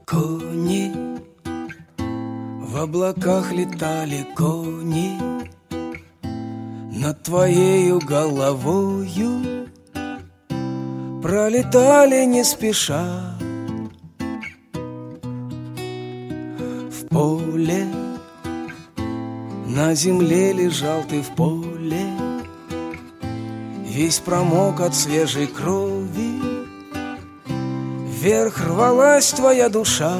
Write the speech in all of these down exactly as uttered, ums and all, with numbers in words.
Кони, в облаках летали кони над твоею головою, пролетали не спеша. В поле, на земле лежал ты в поле, весь промок от свежей крови. Вверх рвалась твоя душа.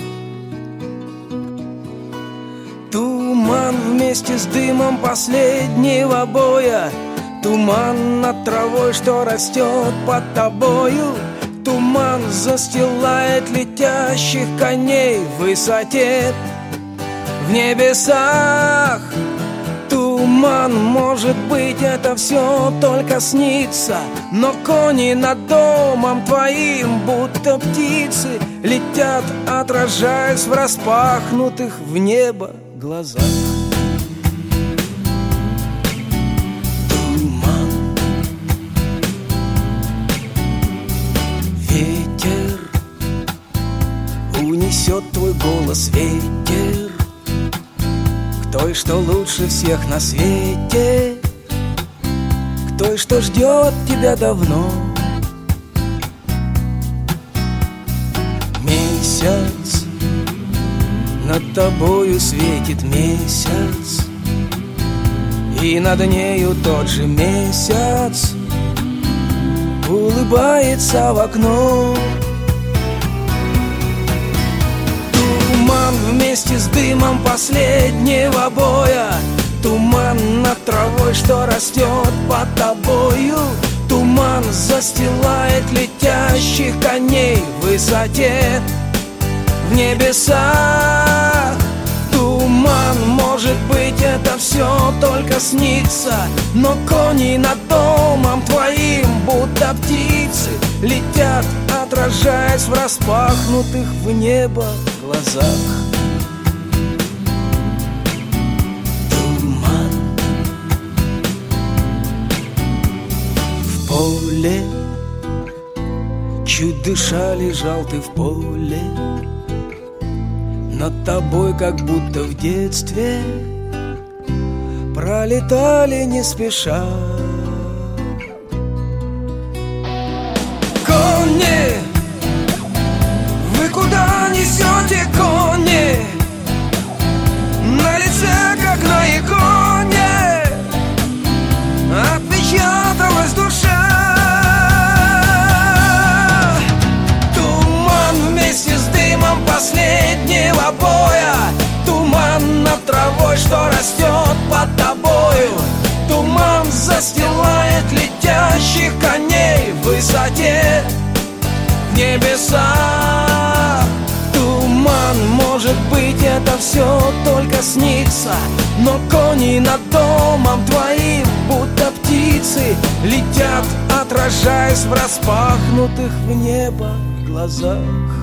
Туман вместе с дымом последнего боя, туман над травой, что растет под тобою. Туман застилает летящих коней в высоте, в небесах. Туман, может быть, это все только снится, но кони над домом твоим, будто птицы, летят, отражаясь в распахнутых в небо глазах. Туман, ветер унесет твой голос, ветер к той, что лучше всех на свете, к той, что ждет тебя давно. Месяц, над тобою светит месяц, и над нею тот же месяц улыбается в окно. Туман вместе с дымом последнего боя, туман над травой, что растет под тобою. Туман застилает летящих коней в высоте, в небесах. Туман, может быть, это все только снится, но кони над домом твоим, будто птицы, летят, отражаясь в распахнутых в небо глазах. Туман, в поле, чуть дыша лежал ты в поле, над тобой, как будто в детстве, пролетали не спеша. Кони, вы куда несете, кони? На лице, как на иконе, отпечаталась душа. Туман вместе с дымом последнего боя, туман над травой, что растет под тобою. Туман застилает летящих коней в высоте, в небесах. Туман, может быть, это все только снится, но кони над домом твоим, будто птицы, летят, отражаясь в распахнутых в небо глазах.